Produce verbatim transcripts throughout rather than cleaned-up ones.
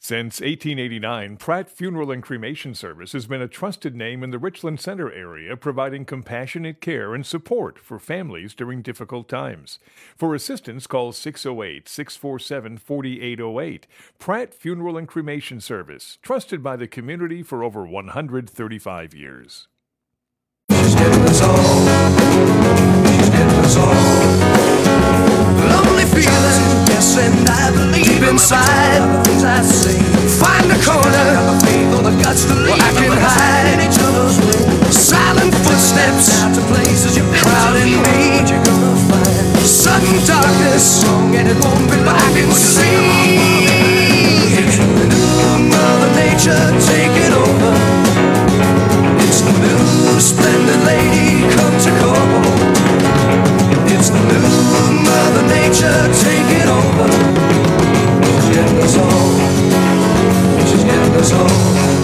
Since eighteen eighty-nine, Pratt Funeral and Cremation Service has been a trusted name in the Richland Center area, providing compassionate care and support for families during difficult times. For assistance, call six oh eight, six four seven, four eight oh eight. Pratt Funeral and Cremation Service, trusted by the community for over one hundred thirty-five years. She's getting us all. She's getting us all. Lonely feeling, yes, and I believe deep inside the things I say. Find a corner, or the guts to leave, where I can hide in each other's way. Silent footsteps, out to places you've crowding me. You're gonna find sudden darkness, and it won't be long. I can see new Mother Nature taking over. It's the new splendid lady come to call. It's the new Mother Nature taking over. She's getting us all. She's getting us all.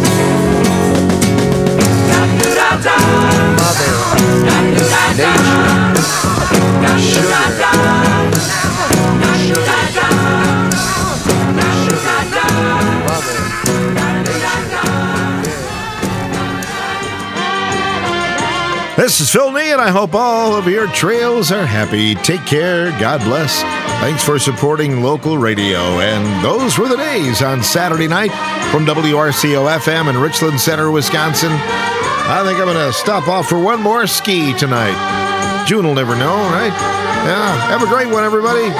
This is Phil Nee, and I hope all of your trails are happy. Take care. God bless. Thanks for supporting local radio. And those were the days on Saturday night from W R C O F M in Richland Center, Wisconsin. I think I'm going to stop off for one more ski tonight. June will never know, right? Yeah. Have a great one, everybody.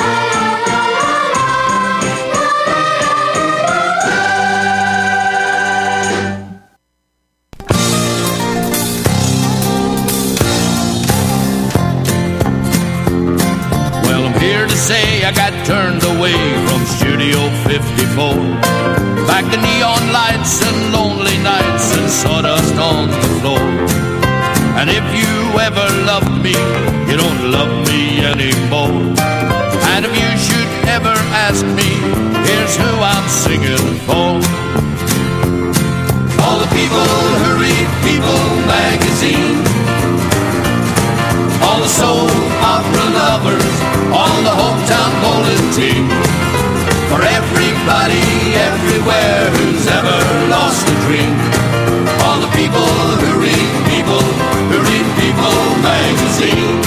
Say I got turned away from Studio fifty-four. Back to neon lights and lonely nights and sawdust on the floor. And if you ever loved me, you don't love me anymore. And if you should ever ask me, here's who I'm singing for. All the people who read People magazine, all the soul opera lovers, all the hometown bowling team, for everybody everywhere who's ever lost a dream. All the people who read People, who read People magazine.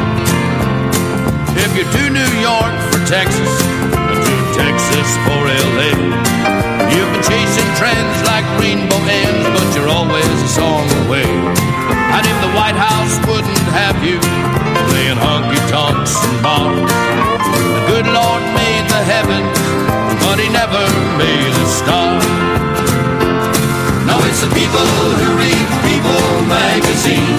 If you're to New York for Texas, or to Texas for L A, you've been chasing trends like rainbow ends, but you're always a song away. And if the White House wouldn't have you playing honky-tonks and bars, the good Lord made the heavens, but he never made a star. No, it's the people who read People magazine.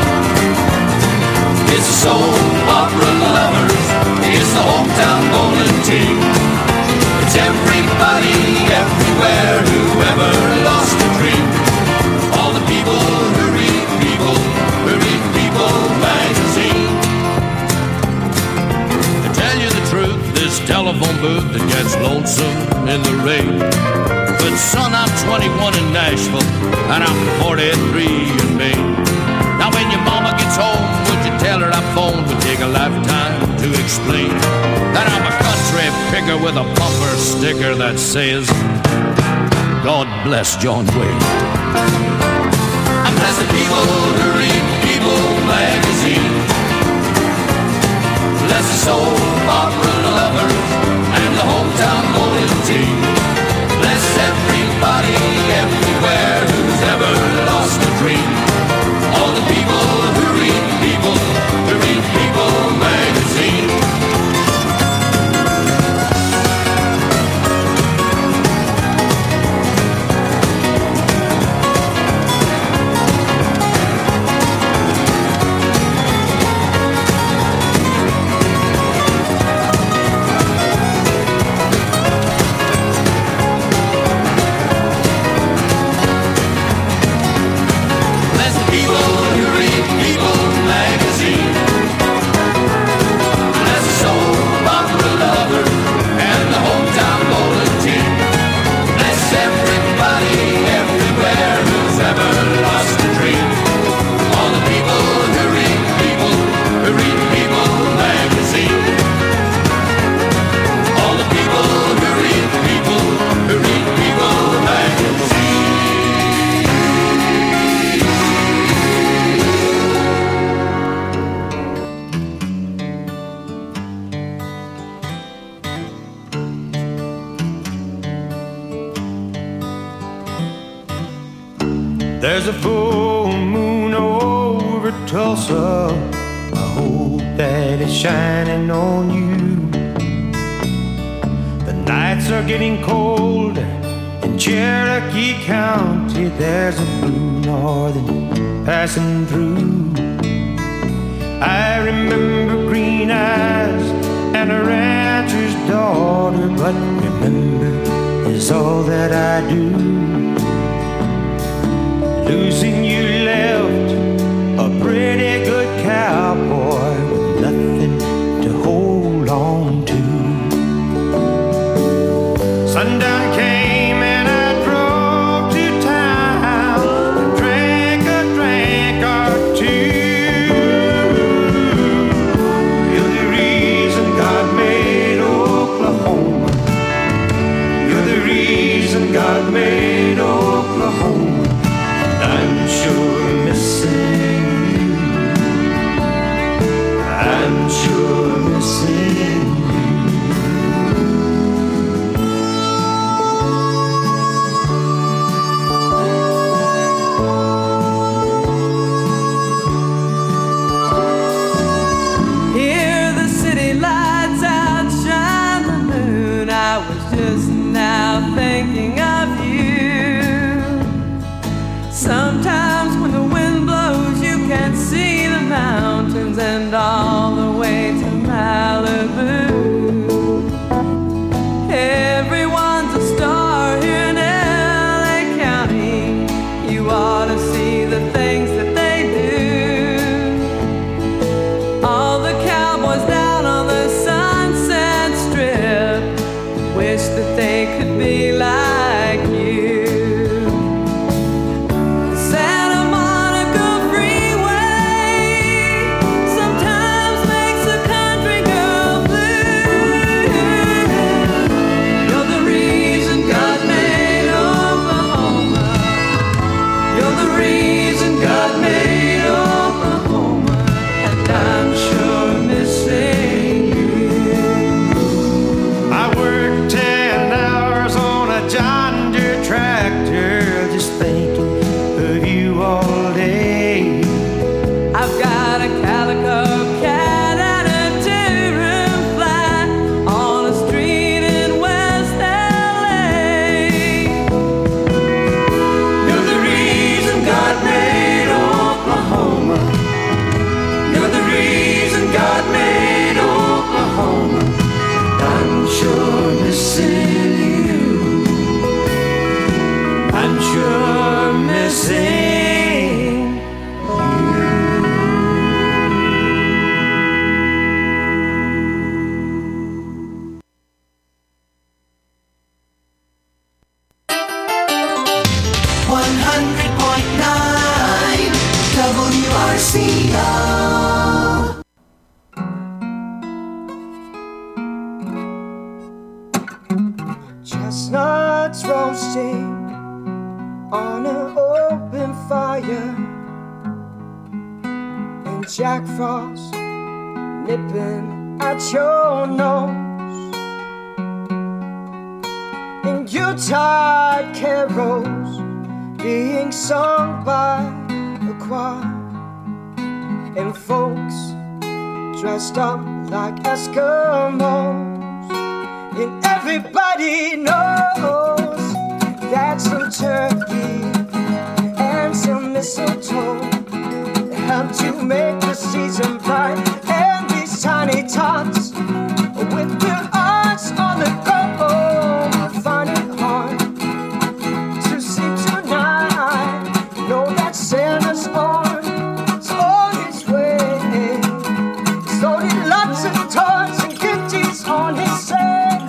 It's the soul opera lovers. It's the hometown bowling team. It's everybody everywhere who ever lost a dream. All the people who read People, who read People magazine. To tell you the truth, this telephone booth that gets lonesome in the rain. But son, I'm twenty-one in Nashville, and I'm forty-three in Maine. Now when your mama gets home, would you tell her I phoned? Would take a lifetime to explain that I'm a country picker with a bumper sticker that says, God bless John Wayne. And bless the people who read People magazine. Bless the soul opera lovers and the hometown bowling team. Bless everybody everywhere who's ever lost a dream. All the people who read People, who read People magazine. There's a full moon over Tulsa. I hope that it's shining on you. The nights are getting cold in Cherokee County. There's a blue northern passing through. I remember green eyes and a rancher's daughter, but remember is all that I do. Losing you left a pretty good cowboy with nothing to hold on to. Sundown came and I drove to town and drank a drink or two. You're the reason God made Oklahoma. You're the reason God made Oklahoma. I'm sure missing you. I'm sure missing you. Here the city lights outshine the moon. I was just now thinking of you. Sometimes when the wind blows, you can see the mountains and all the way to Malibu. Everyone's a star here in L A County. You ought to see the things that they do. All the cowboys down on the Sunset Strip wish that they could be like you. Chestnuts roasting on an open fire, and Jack Frost nipping at your nose, and Yuletide carols being sung by a choir, and folks dressed up like Eskimos. And everybody knows that some turkey and some mistletoe help to make the season bright. And these tiny tots with their eyes on the go find it hard to sleep tonight. Know that Santa's on, it's on his way. He's loaded lots of toys and goodies on his sleigh.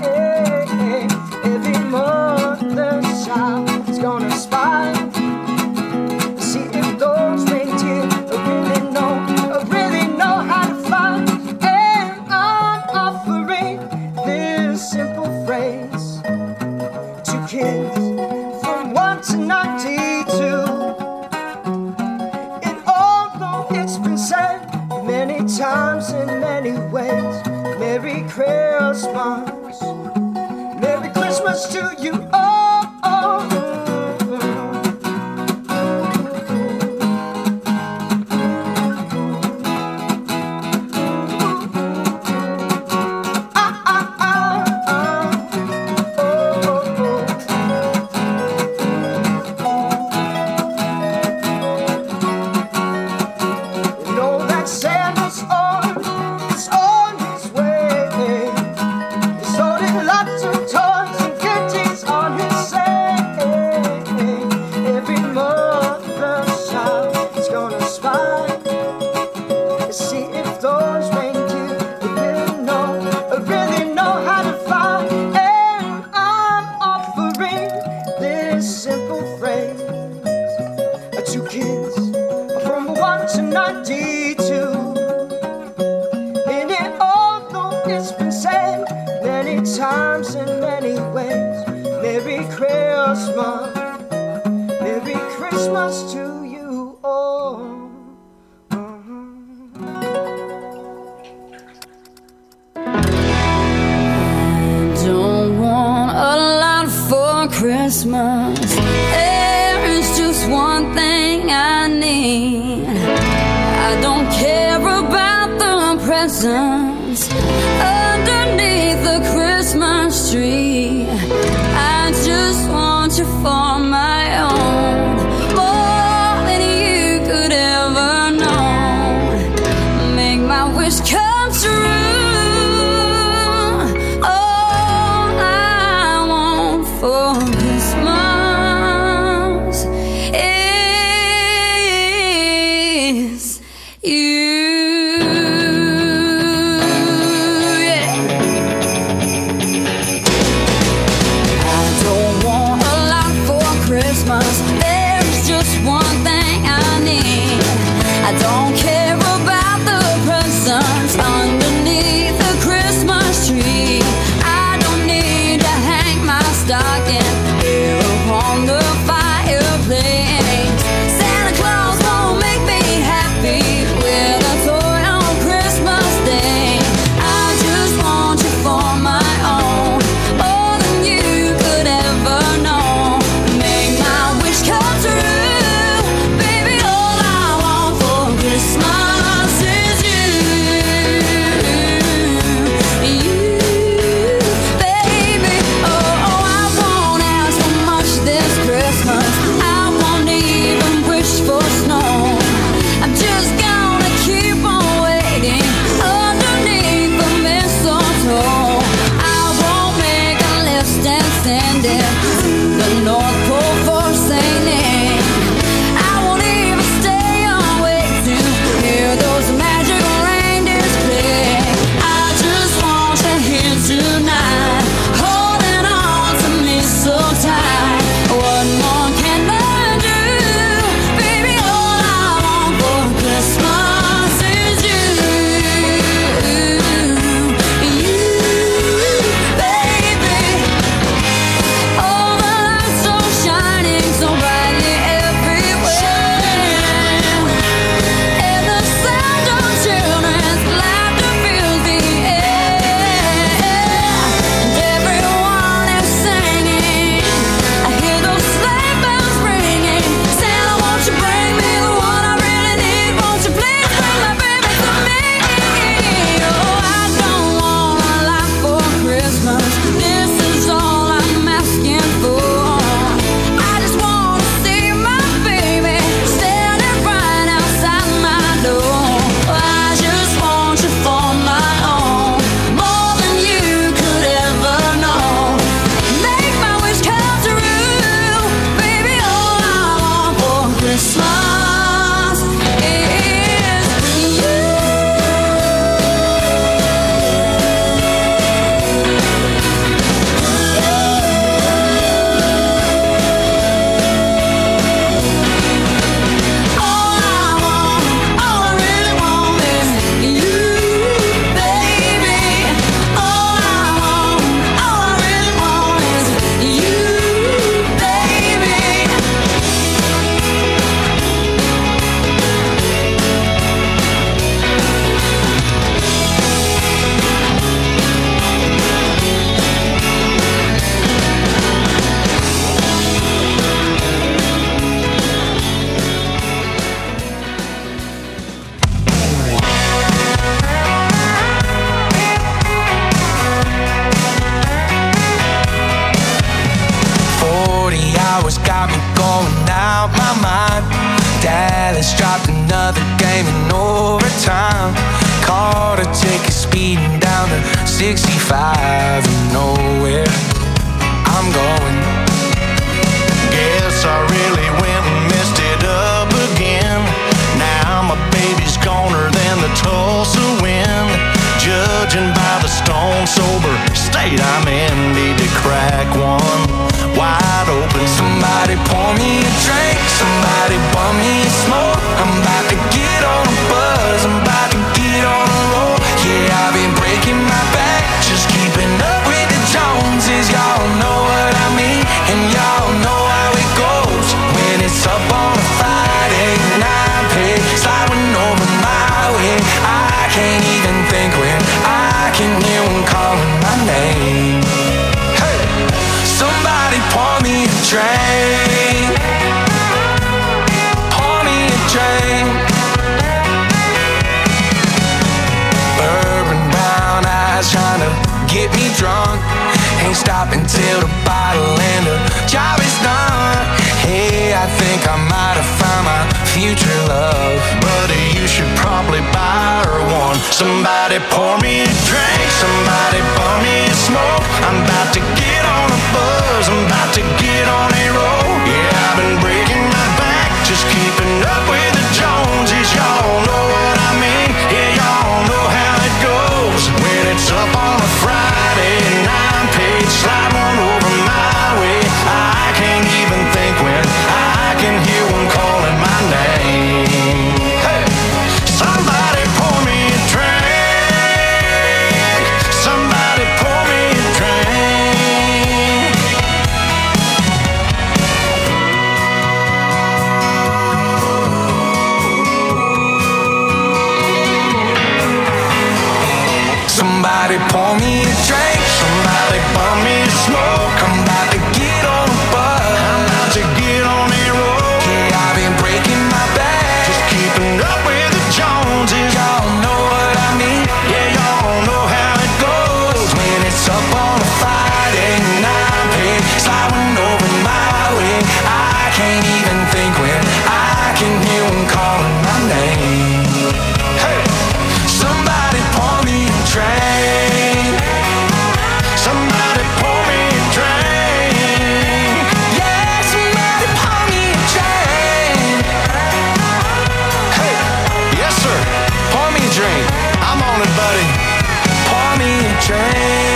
Every mother's child is gonna spy, see if those reindeer really know, really know how to fly. And I'm offering this simple phrase to kids from one to ninety-two. And although it's been said many times in many ways, Merry Christmas, Merry Christmas to you all. Oh, oh. this simple phrase. Two kids from one to ninety-two. In it all, though it's been said many times in many ways. Merry Christmas, Merry Christmas to you all. Christmas, there is just one thing I need. I don't care about the presents underneath the Christmas tree. I just want you for my own, more than you could ever know. Make my wish come true. For Christmas is you. Yeah. I don't want a lot for Christmas. There's just one thing I need. I don't care about the presents underneath the Christmas tree. I don't need to hang my stocking here upon the fireplace. Santa Claus won't make me happy with a toy on Christmas Day. I just want you for my own, more than you could ever know. Make my wish come true, baby. All I want for Christmas is you, you, baby. Oh, oh, I won't ask for much this Christmas. I won't even wish for snow. I'm just gonna keep on waiting underneath the mistletoe. I won't make a list and send it to the North Pole for Saint Nick. I won't even stay awake to hear those magic reindeers play. I just want you here tonight, holding on to me so tight. What more can I do, baby? All I want for Christmas is you, you, baby. All the lights are shining so brightly everywhere, and the sound of children's laughter fills the air, and everyone is singing. I hear those sleigh bells ringing. Santa, won't you bring me the one I really need? Won't you please bring my baby to me? Oh, I don't want a lot for Christmas. This is all I'm asking for. I just want to see my baby standing right outside my door. I just want you for my own, more than you could ever know. Make my wish come true, baby. All I want for Christmas is you. All I want, all I really want is you, baby. All I want, all I really want is you, baby. Forty hours got me going out my mind. Dallas dropped another game in overtime. Caught a ticket speeding down to sixty-five and nowhere I'm going. Guess I really went and messed it up again. Now my baby's goner than the Tulsa wind. Judging by the stone sober state I'm in, need to crack one wide open. Somebody me a drink, somebody pour me a smoke. I'm about to get on a buzz, I'm about to get on a roll. Yeah, I've been breaking my back, just keeping up with the Joneses. Y'all know what I mean, and y'all know how it goes. When it's up on a Friday night, pay sliding over my way. I can't even think when I can hear one calling my name. Hey, somebody pour me a drink, pour me a drink. Bourbon brown eyes trying to get me drunk. Ain't stopping till the bottle and the job is done. Hey, I think I might have found my future love. Buddy, you should probably buy her one. Somebody pour me a drink, somebody pour me a smoke. I'm about to get on a buzz, I'm about to get on a roll. Yeah, I've been breaking my back, just keeping up with the Joneses. Y'all know what I mean, yeah, y'all know how it goes. When it's up on a Friday night, page slide one over my way. I can't even think when I can hear one calling my name. Hey, somebody pour me a drink, somebody pour me a drink. Somebody pour me a drink, Somebody pour me a smoke. I'm about to get on a buzz, I'm about to get on a roll. yeah, I've been breaking my back, Just keeping up with the Joneses. y'all know what I mean, Yeah, y'all know how it goes. when it's up on a Friday night, pay sliding over my way. I can't even think when I can hear one calling my name. Hey, somebody pour me a drink, Somebody pour me a drink. yeah, somebody pour me a drink. Hey, yes sir, pour me a drink. I'm on it, buddy. Pour me a drink.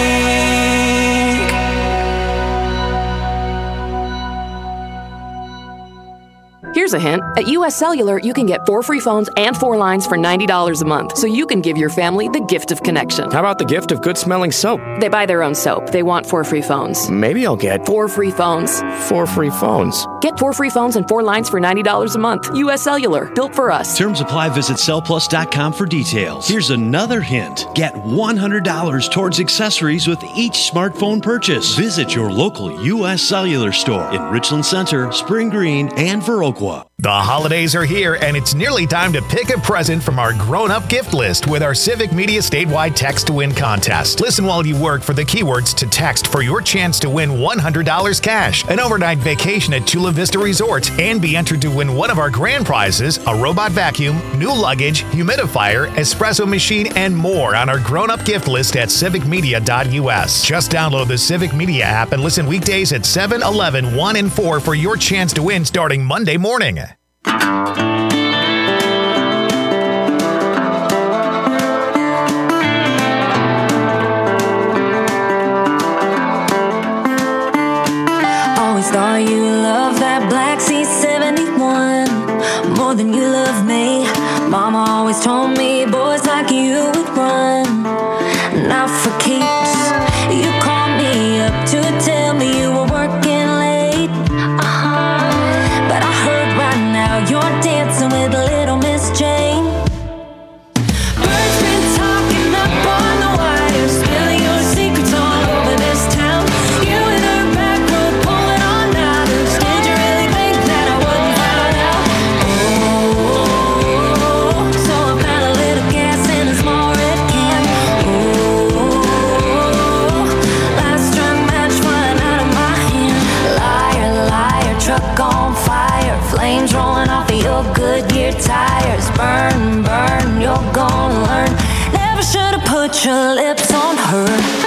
Here's a hint. At U S Cellular, you can get four free phones and four lines for ninety dollars a month, so you can give your family the gift of connection. How about the gift of good-smelling soap? They buy their own soap. They want four free phones. Maybe I'll get Four free phones. four free phones. Get four free phones and four lines for ninety dollars a month. U S Cellular, built for us. Terms apply. Visit cell plus dot com for details. Here's another hint. Get one hundred dollars towards accessories with each smartphone purchase. Visit your local U S Cellular store in Richland Center, Spring Green, and Viroqua. The holidays are here, and it's nearly time to pick a present from our grown-up gift list with our Civic Media statewide Text to Win contest. Listen while you work for the keywords to text for your chance to win one hundred dollars cash, an overnight vacation at Chula Vista Resort, and be entered to win one of our grand prizes, a robot vacuum, new luggage, humidifier, espresso machine, and more on our grown-up gift list at civic media dot u s. Just download the Civic Media app and listen weekdays at seven, eleven, one, and four for your chance to win starting Monday morning. Always thought you loved that Black C seventy-one more than you love me. Mama always told me boys like you would run, not for keeps. You called me up to tell me you were working late. Uh-huh. But I heard right now you're dancing with little Miss Jane. Birds been talking up on the wire, spilling your secrets all over this town. You and her back road pulling on outers. Did you really think that I wouldn't find out? Oh, so I found a little gas in a small red can. Oh, last strung match flying out of my hand. Liar, liar, truck on fire, flames rolling off of your Goodyear tires. Burn, burn, you're gonna learn. Never should have put your lips on her.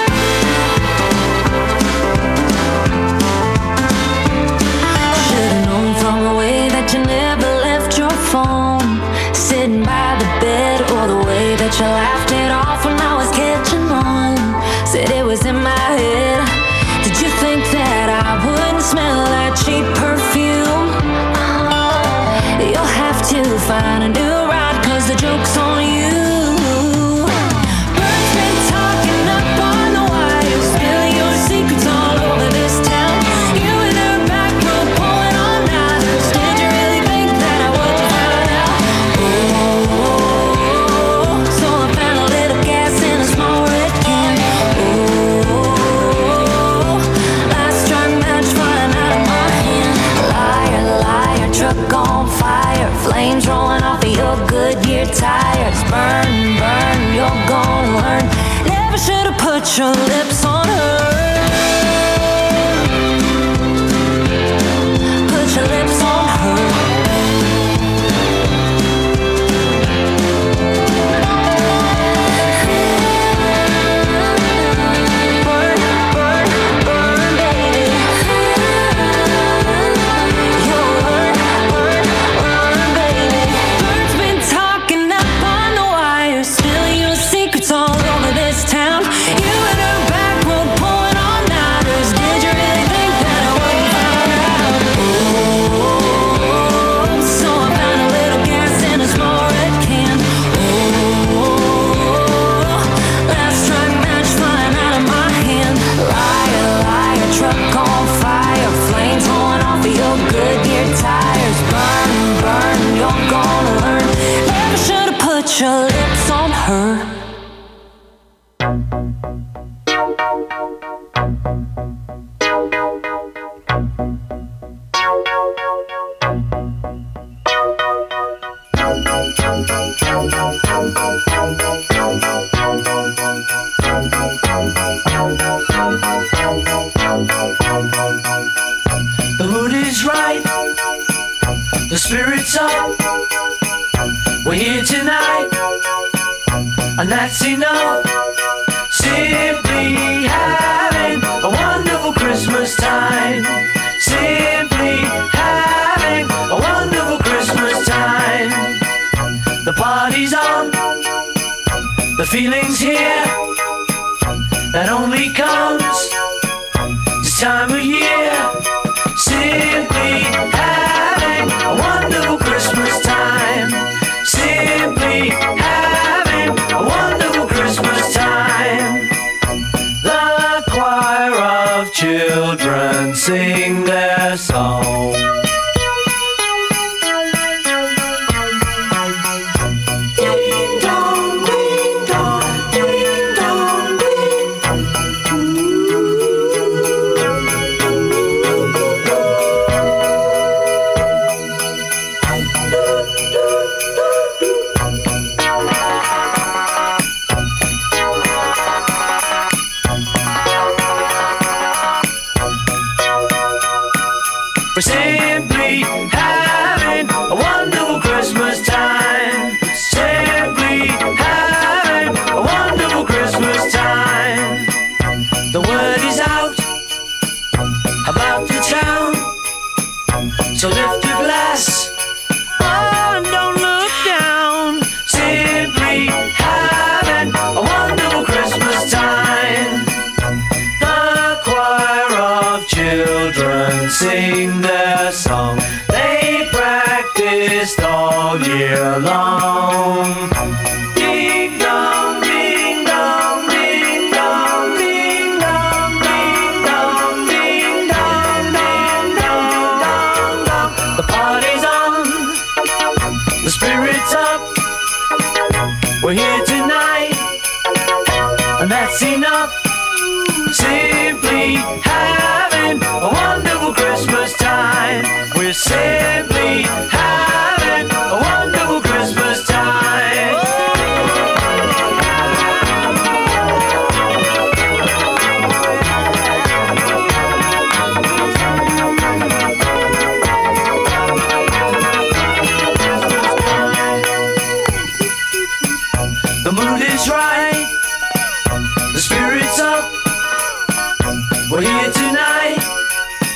Should've known from the way that you never left your phone sitting by the bed, or the way that you laughed it off when I was catching on. Said it was in my head. Did you think that I wouldn't smell that cheap perfume? find a new ride, cause the joke's on you. Birds been talking up on the wire, spilling your secrets all over this town. You and her back row pulling all nighters. Did you really think that I would find out? Oh, so I found a little gas in a small red can. Oh, last strike match falling out of my hand. Liar, liar, truck on fire, flames rolling off of your Goodyear tires. Burn, burn, you're gonna learn. Never should have put your lips on her. Put your lips on her. Burn, burn, burn, baby. You'll learn, learn, learn, baby. Birds been talking up on the wire, spilling your secrets all over this town. You and her back road pulling all nighters. Did you really think that I wouldn't find out? Oh, so I found a little gas in a small red can. Oh, last strike match flying out of my hand. Liar, liar, truck on fire, flames rolling off of your Goodyear tires. Burn, burn, you're gonna learn. Never should have put your lips on her. The mood is right, the spirit's up. We're here tonight, and that's enough. Simply having a wonderful Christmas time. Simply having a wonderful Christmas time. The party's on, the feeling's here. That only comes this time of year. Simply having a wonderful Christmas time. Simply having a wonderful Christmas time. The choir of children sing their song. Ding dong, ding dong, ding dong, ding. We're simply having a wonderful Christmas time. Simply having a wonderful Christmas time. The word is out about the town, so lift your glass, oh, and don't look down. Simply having a wonderful Christmas time. The choir of children sing their song. They practiced all year long. Ding dong, ding dong, ding dong, ding dong, ding dong, ding dong, ding dong, dong, dong. The party's on, the spirit's up. We're here tonight, and that's enough. Simply having a wonderful Christmas time. We're simply having a wonderful Christmas time. The mood is right, the spirit's up. We're here tonight,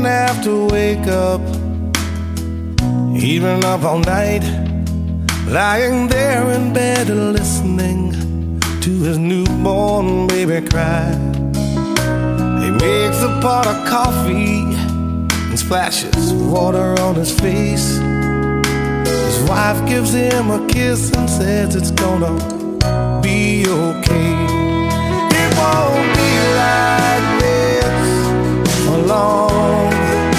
have to wake up, even up all night, lying there in bed listening to his newborn baby cry. He makes a pot of coffee and splashes water on his face. His wife gives him a kiss and says it's gonna be okay. It won't be like this for long.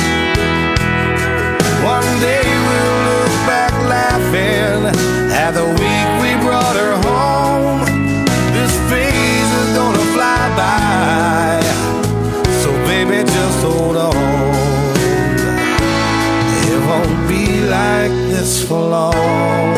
One day we'll look back laughing at the week we brought her home. This phase is gonna fly by, so baby just hold on. It won't be like this for long.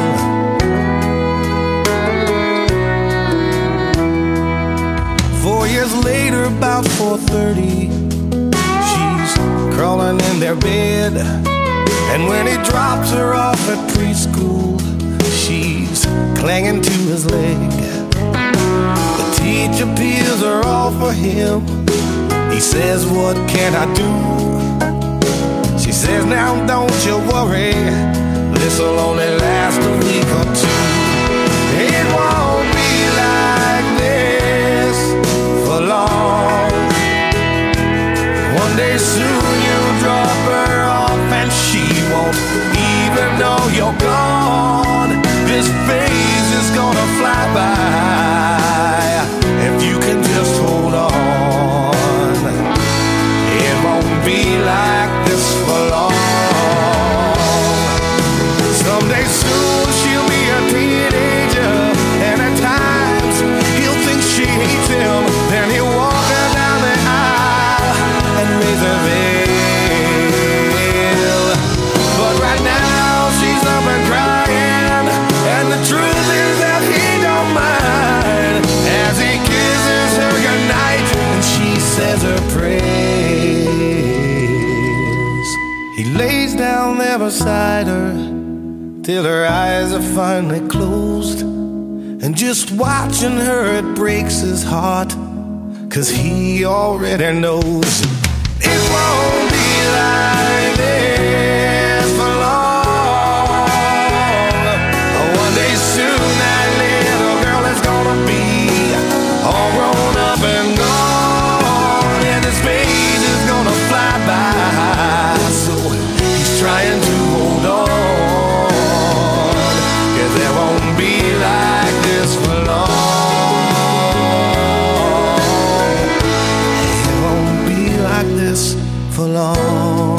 Four years later, about four thirty, she's crawling in their bed. And when he drops her off at preschool, she's clinging to his leg. The teacher peels her off for him. He says, what can I do? She says, now don't you worry, this'll only last a week or two. It won't be like this for long. One day soon you'll drop her off and she won't even know you're gone. This phase is gonna fly by if you can just hold on. It won't be like this for long. Someday soon she'll be a teenager, and at times he'll think she hates him. Then he'll walk her down the aisle and raise her veil. But right now she's up and crying, and the truth is that he don't mind as he kisses her goodnight and she says her prayers. He lays down there beside her till her eyes are finally closed, and just watching her it breaks his heart, 'cause he already knows it won't be like this for long. One day soon that little girl is gonna be all grown up and gone, and this phase is gonna fly by, so he's trying to hold on, 'cause there won't be like this for long. It won't be like this for long.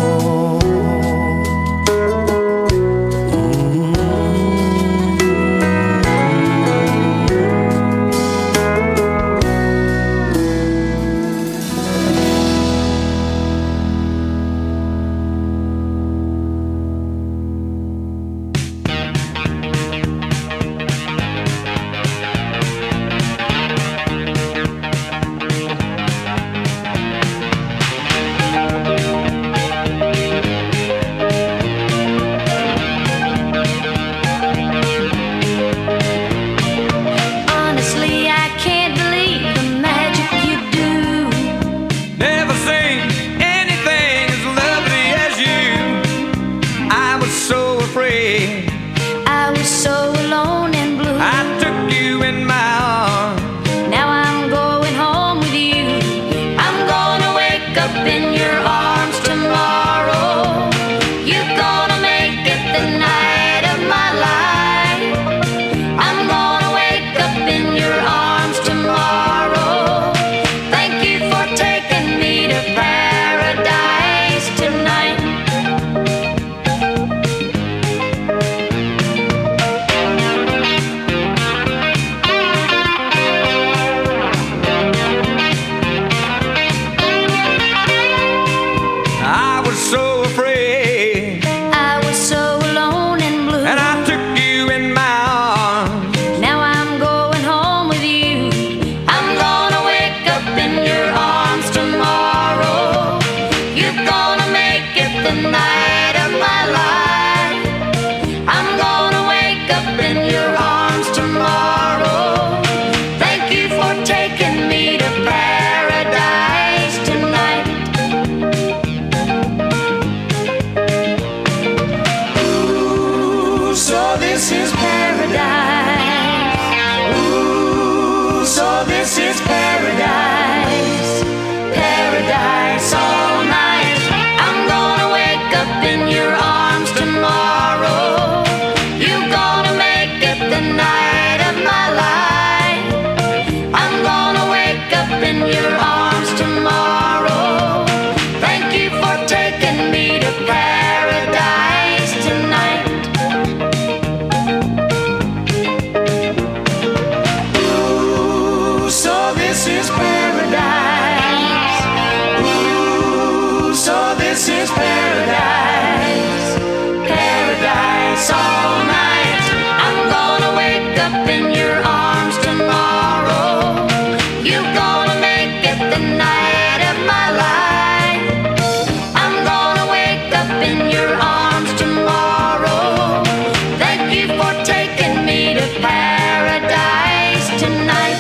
this is paradise. Ooh, so this is paradise. Paradise all night. I'm gonna wake up in your arms tomorrow. You're gonna make it the night of my life. I'm gonna wake up in your arms tomorrow. Thank you for taking me to paradise tonight. Ooh, so this is paradise. Ooh, so this is paradise. Paradise all night. I'm gonna wake up in your arms tomorrow. You're gonna make it the night of my life. I'm gonna wake up in your arms tomorrow. Thank you for taking me to paradise tonight.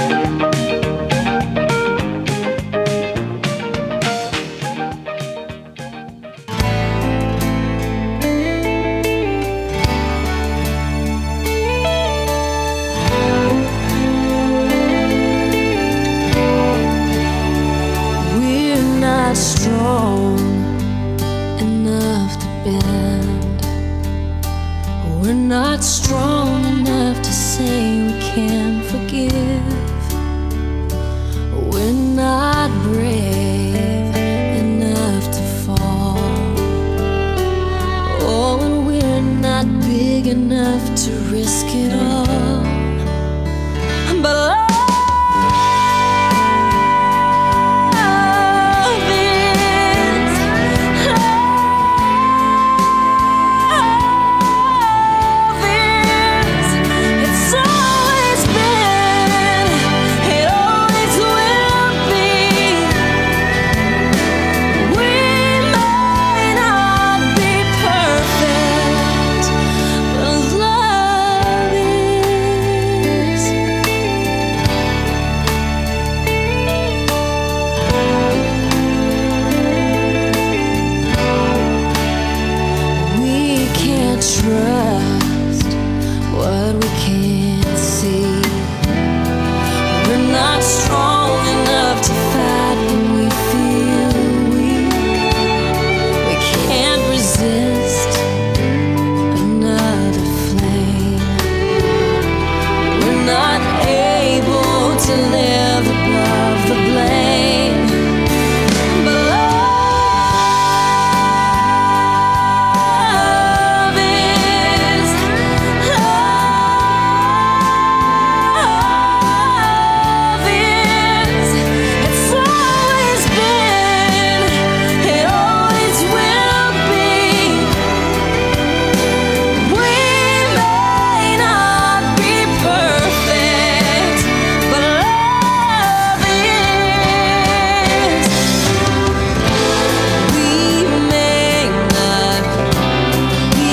We're not strong enough to bend. We're not strong enough to say we can forgive. We're not brave enough to fall. Oh, and we're not big enough to risk it all. But love is, love is, it's always been, it always will be. We may not be perfect, but love is. We can't trust what we can't see. We're not strong enough to fight when we feel weak. We can't resist another flame. We're not able to live above the blame. But love is, love is, it's always been, it always will be. We may not be perfect, but love is. We may not be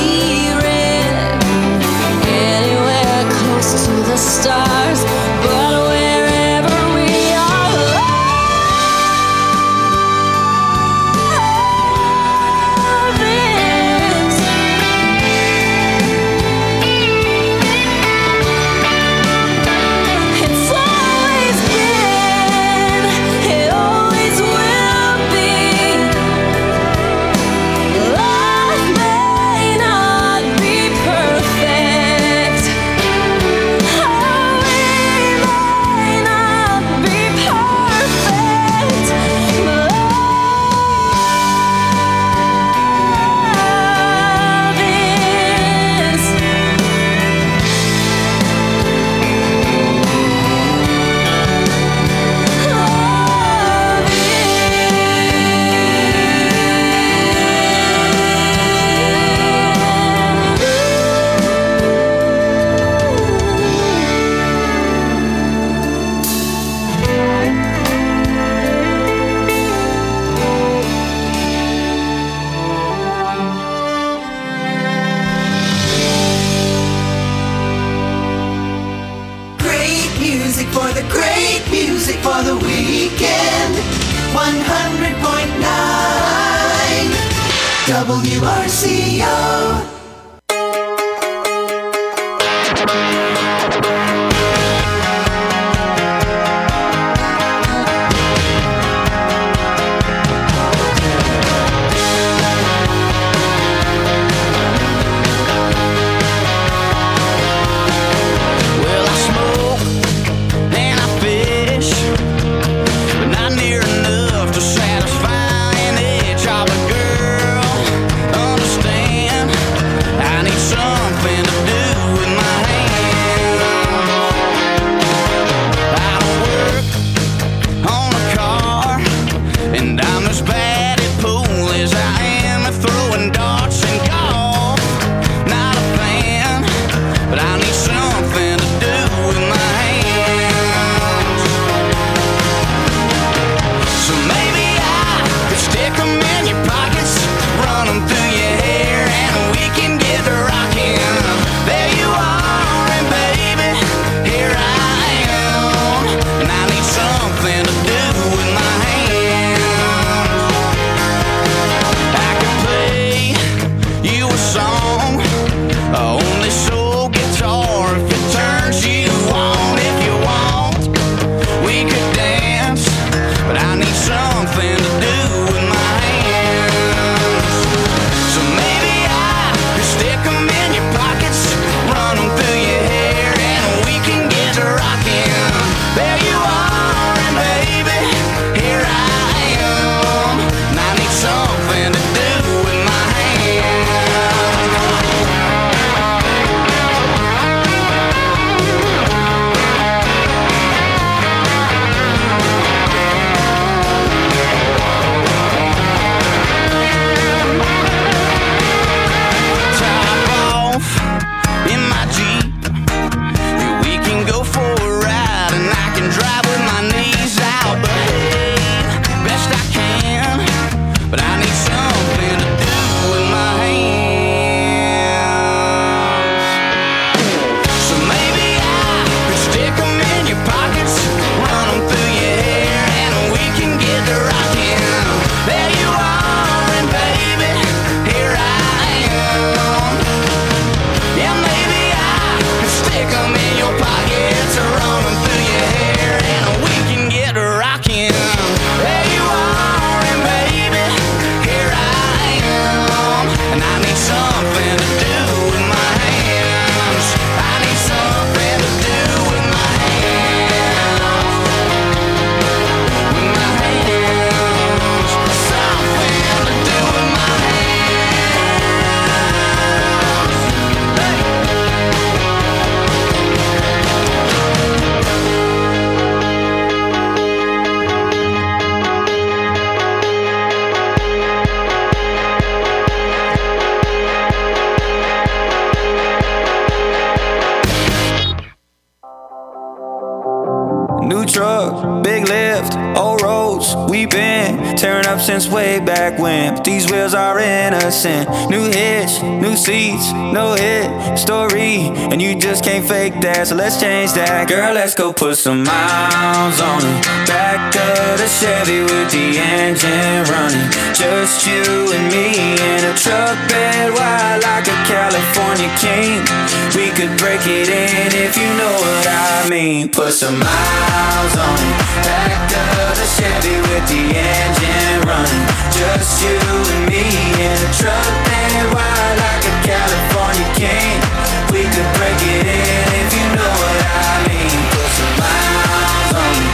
anywhere close to the stars, but wherever we are, love is. It's always been, it always will be. Love may not be perfect. Oh, we may not be perfect, but love is. Great music for the great music for the weekend. one hundred point nine W R C O. New truck, big lift, old roads, we been tearing up since way back when. But these wheels are innocent. New hitch, new seats, no hit story, and you just can't fake that, so let's change that. Girl, let's go put some miles on it. Back of the Chevy with the engine running. Just you and me in a truck bed wide like a California king. We could break it in if you know what I mean. Put some miles on it. Back of the Chevy with the engine running. Just you and me in a truck bed wide like a California king. We could break it in if you know what I mean. Put some miles on it.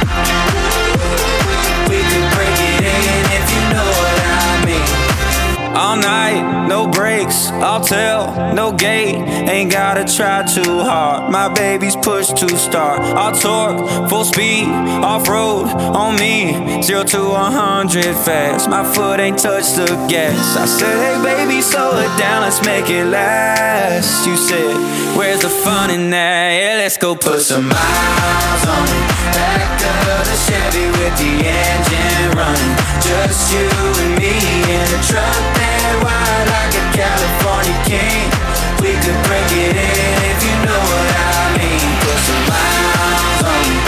We could break it in if you know what I mean. All night, no brakes, I'll tell, no gate. Ain't gotta try too hard, my baby's push to start. I'll torque, full speed, off-road, on me. Zero to a hundred fast, my foot ain't touched the gas. I said, hey baby, slow it down, let's make it last. You said, where's the fun in that? Yeah, let's go put some miles on it. Back of the Chevy with the engine running. Just you and me in a truck that wide like a California king. We could break it in if you know what I mean. Put some miles on it.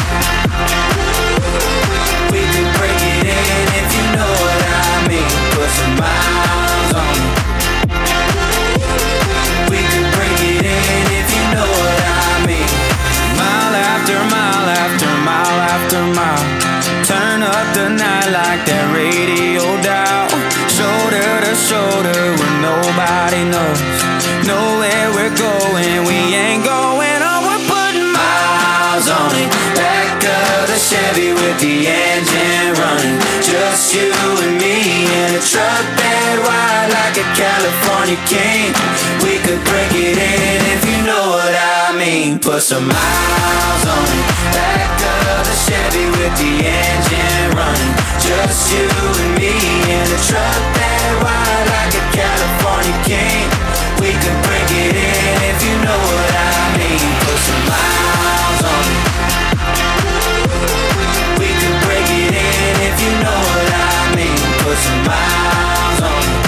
We could break it in if you know what I mean. Put some miles on it. We could break it in if you know what shoulder where nobody knows. Know where we're going, we ain't going on. We're putting miles on it. Back of the Chevy with the engine running. Just you and me in a truck bed wide like a California king. We could break it in if you know what I mean. Put some miles on it. Back of the Chevy with the engine running. Just you and me in a truck bed wide like a California king. We could break it in if you know what I mean. Put some miles on it. We could break it in if you know what I mean. Put some miles on it.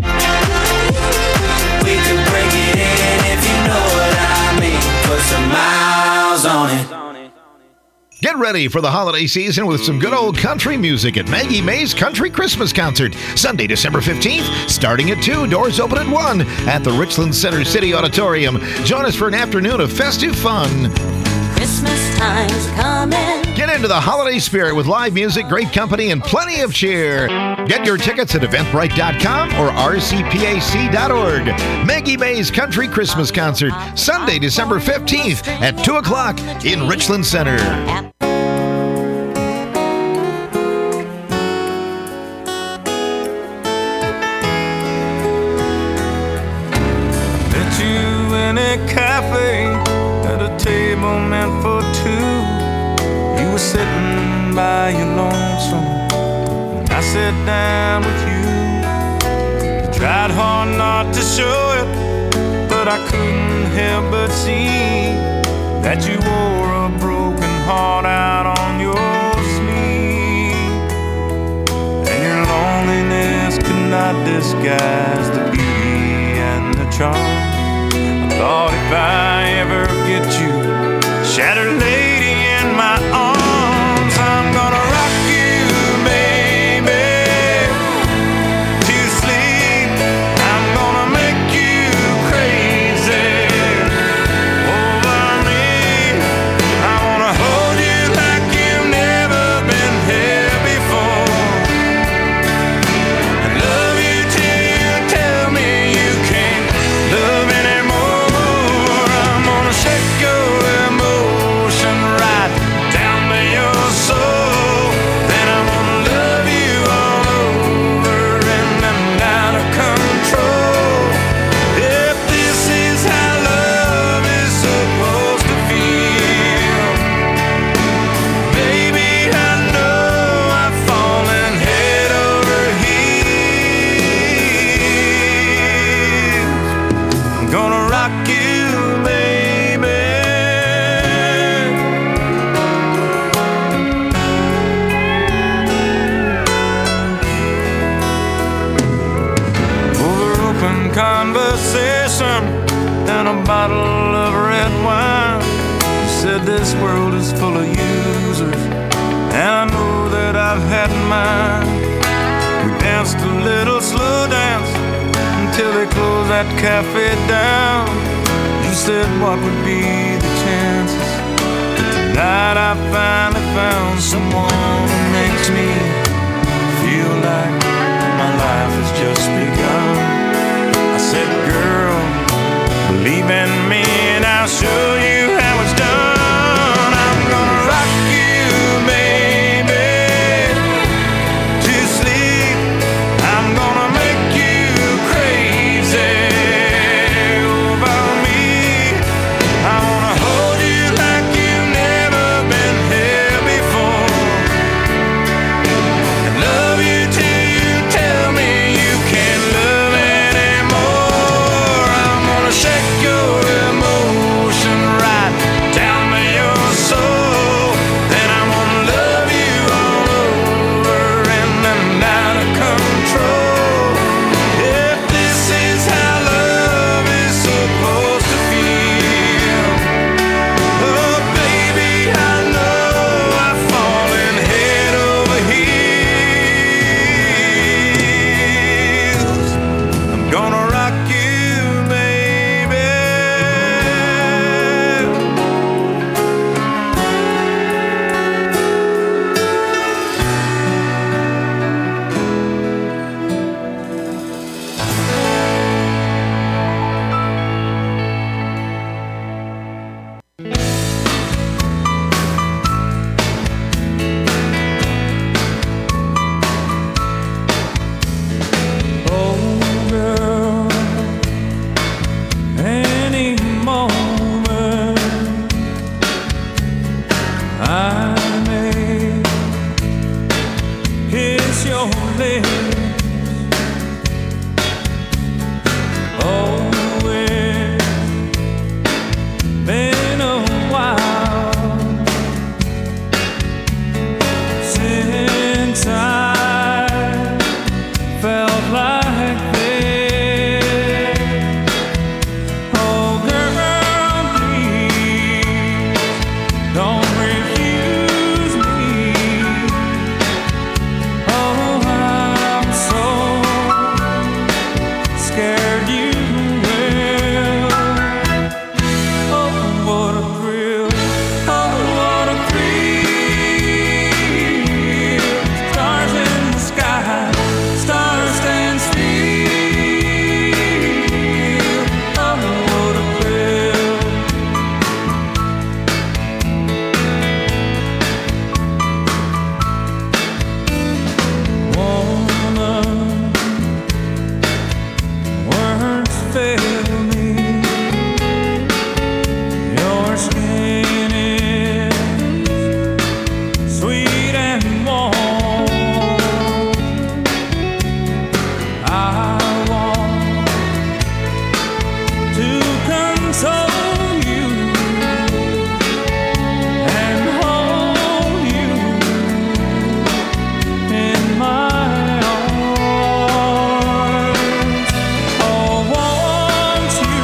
We could break it in if you know what I mean. Put some miles on it. Get ready for the holiday season with some good old country music at Maggie Mae's Country Christmas Concert, Sunday, December fifteenth, starting at two, doors open at one at the Richland Center City Auditorium. Join us for an afternoon of festive fun. Christmas time's coming. Get into the holiday spirit with live music, great company, and plenty of cheer. Get your tickets at eventbrite dot com or r c p a c dot org. Maggie Mae's Country Christmas Concert, Sunday, December fifteenth at two o'clock in Richland Center. Met you in a cafe at a table meant for two. You were sitting by your lonesome, and I sat down with you. You tried hard not to show it, but I couldn't help but see that you wore a broken heart out on your sleeve. And your loneliness could not disguise the beauty and the charm. I thought if I ever get you, shattered lady in my arms, I'm gonna rock you, baby, to sleep. I'm gonna make you crazy over me. I wanna hold you like you've never been here before, and love you till you tell me you can't love anymore. I'm gonna shake your emotion right down to your soul. Then I'm gonna love you all over and I'm out of control. If this is how love is supposed to feel, baby, I know I've fallen head over heels. I'm gonna rock you, baby. Over open conversation and a bottle of red wine, you said this world is full of users, and I know that I've had mine. We danced a little slow dance until they closed that cafe down. You said what would be the chances that tonight I finally found someone who makes me feel like my life has just begun. I said, girl, believe in me and I'll show you how it's done. I'm gonna rock you, baby, to sleep. I'm gonna make you crazy over me. I wanna hold you like you've never been here before, and love you till you tell me you can't scared you well. Oh, what a thrill. Oh, what a thrill. Stars in the sky, stars stand still. Oh, what a thrill. Woman, words fail me. Your skin is sweet and warm. I want to console you and hold you in my arms. Oh, once you,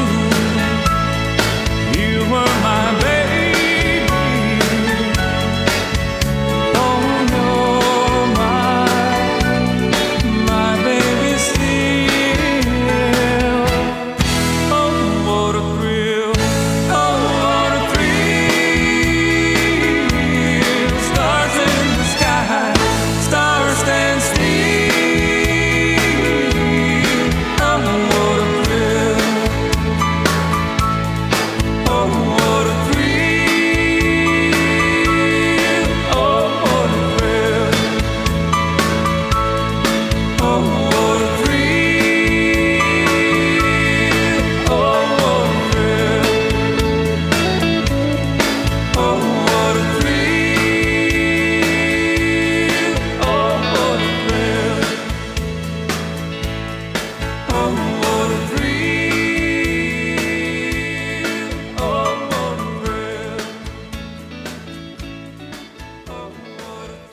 you were my baby. Oh, you're my, my baby still. Oh, what a thrill. Oh, what a thrill. Stars in the sky, stars stand still. Oh, what a thrill. Oh, what a thrill. Oh, what a thrill. Oh, what a thrill. Oh, what a thrill. Oh, what a thrill. Oh, what a thrill. Oh, what a thrill. Oh, what a thrill. Oh, what a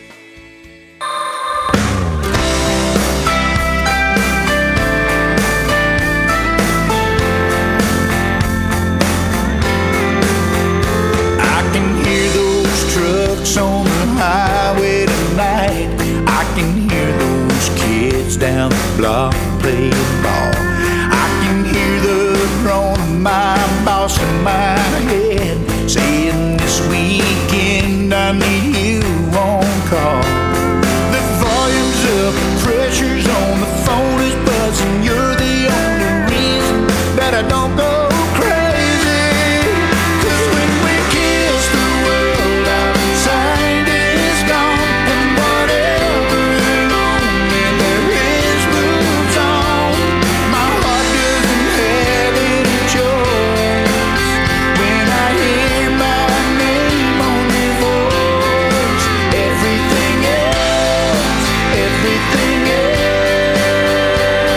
I can hear those trucks on the highway tonight. I can hear those kids down the block playing ball. I can hear the drone of my boss in my head saying this weekend I need you on call. The volume's up, pressure's on, the phone is buzzing. You're the only reason that I don't go crazy. 'Cause when we kiss, the world outside is gone, and whatever loneliness there is moves on. My heart doesn't have any choice when I hear my name on your voice. Everything else, everything else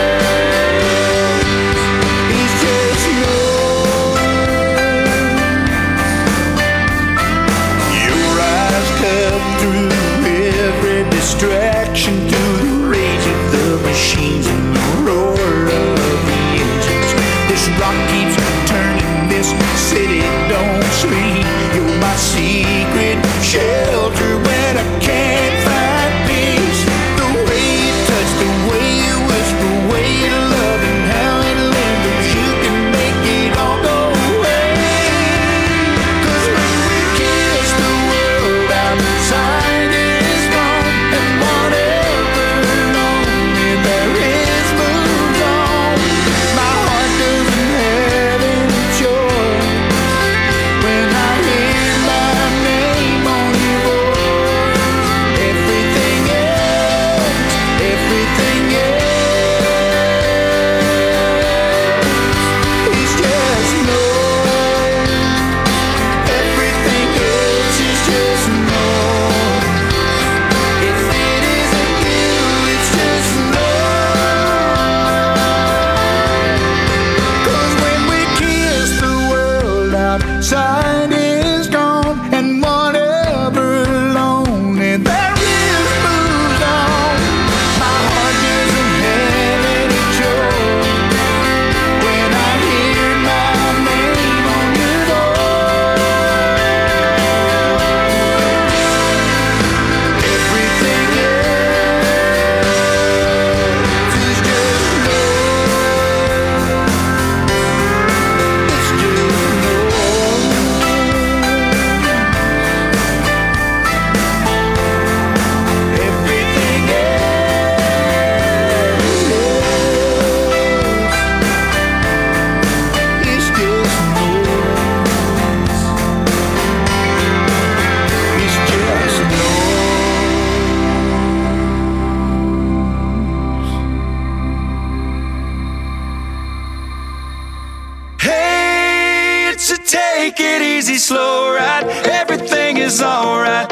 take it easy, slow ride. Everything is alright.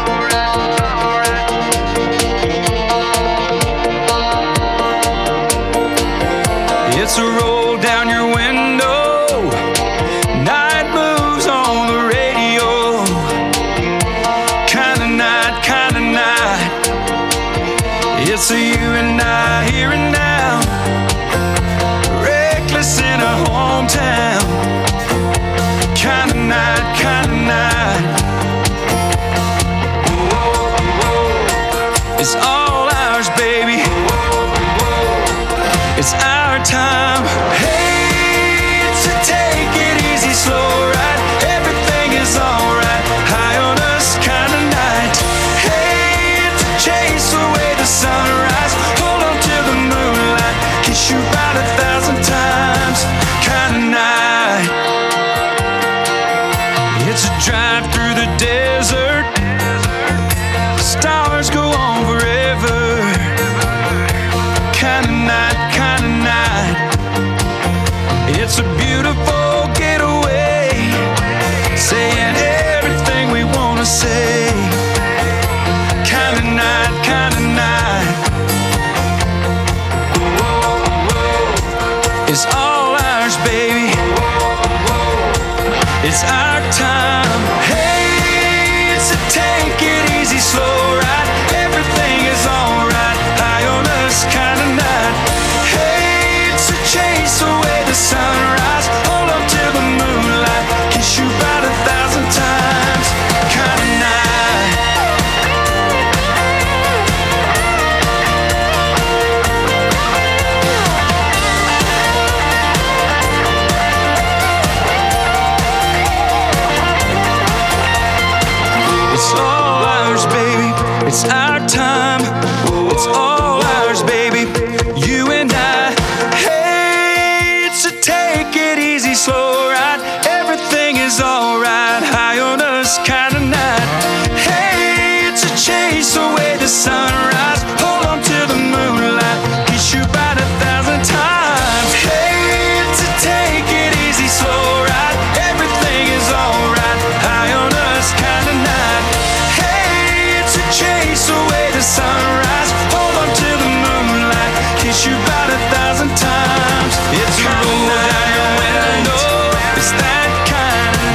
It's a roll down your window. Night moves on the radio. Kinda night, kinda night. It's a you and I here and now. Reckless in a hometown. Kinda night, kinda night. It's all ours, baby. It's our time. Hey, it's a take it easy, slow ride. Everything is alright. High on us, kinda night. Hey, it's a chase away the sunrise. Hold on to the moonlight. Kiss you about a thousand times. Kinda night. It's a drive through the desert. Stars go on forever. Kinda night, kinda night. It's a beautiful getaway. Saying everything we wanna say. Kinda night, kinda night. It's all ours, baby. It's our time. Hey, it's a take it easy, slow